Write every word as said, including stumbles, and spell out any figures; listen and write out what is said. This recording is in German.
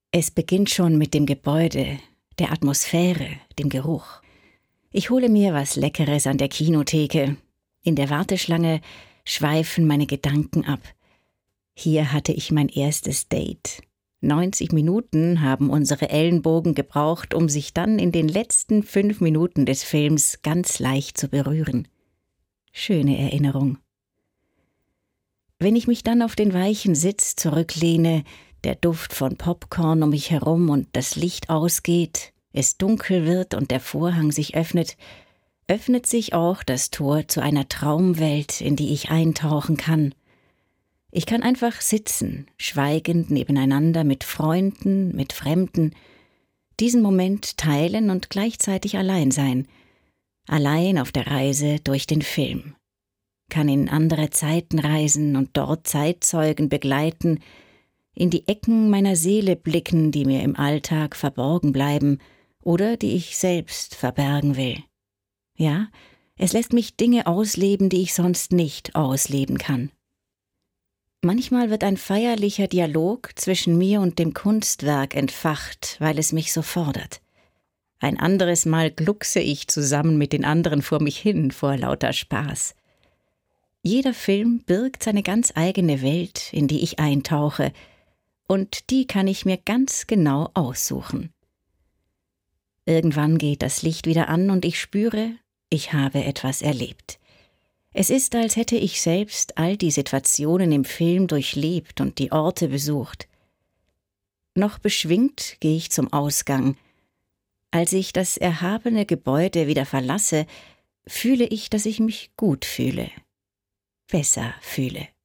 Es beginnt schon mit dem Gebäude, der Atmosphäre, dem Geruch. Ich hole mir was Leckeres an der Kinotheke. In der Warteschlange schweifen meine Gedanken ab. Hier hatte ich mein erstes Date. neunzig Minuten haben unsere Ellenbogen gebraucht, um sich dann in den letzten fünf Minuten des Films ganz leicht zu berühren. Schöne Erinnerung. Wenn ich mich dann auf den weichen Sitz zurücklehne, der Duft von Popcorn um mich herum und das Licht ausgeht, es dunkel wird und der Vorhang sich öffnet, öffnet sich auch das Tor zu einer Traumwelt, in die ich eintauchen kann. Ich kann einfach sitzen, schweigend nebeneinander mit Freunden, mit Fremden, diesen Moment teilen und gleichzeitig allein sein, allein auf der Reise durch den Film. Kann in andere Zeiten reisen und dort Zeitzeugen begleiten, in die Ecken meiner Seele blicken, die mir im Alltag verborgen bleiben oder die ich selbst verbergen will. Ja, es lässt mich Dinge ausleben, die ich sonst nicht ausleben kann. Manchmal wird ein feierlicher Dialog zwischen mir und dem Kunstwerk entfacht, weil es mich so fordert. Ein anderes Mal gluckse ich zusammen mit den anderen vor mich hin vor lauter Spaß. Jeder Film birgt seine ganz eigene Welt, in die ich eintauche, und die kann ich mir ganz genau aussuchen. Irgendwann geht das Licht wieder an und ich spüre, ich habe etwas erlebt. Es ist, als hätte ich selbst all die Situationen im Film durchlebt und die Orte besucht. Noch beschwingt gehe ich zum Ausgang. Als ich das erhabene Gebäude wieder verlasse, fühle ich, dass ich mich gut fühle, besser fühle.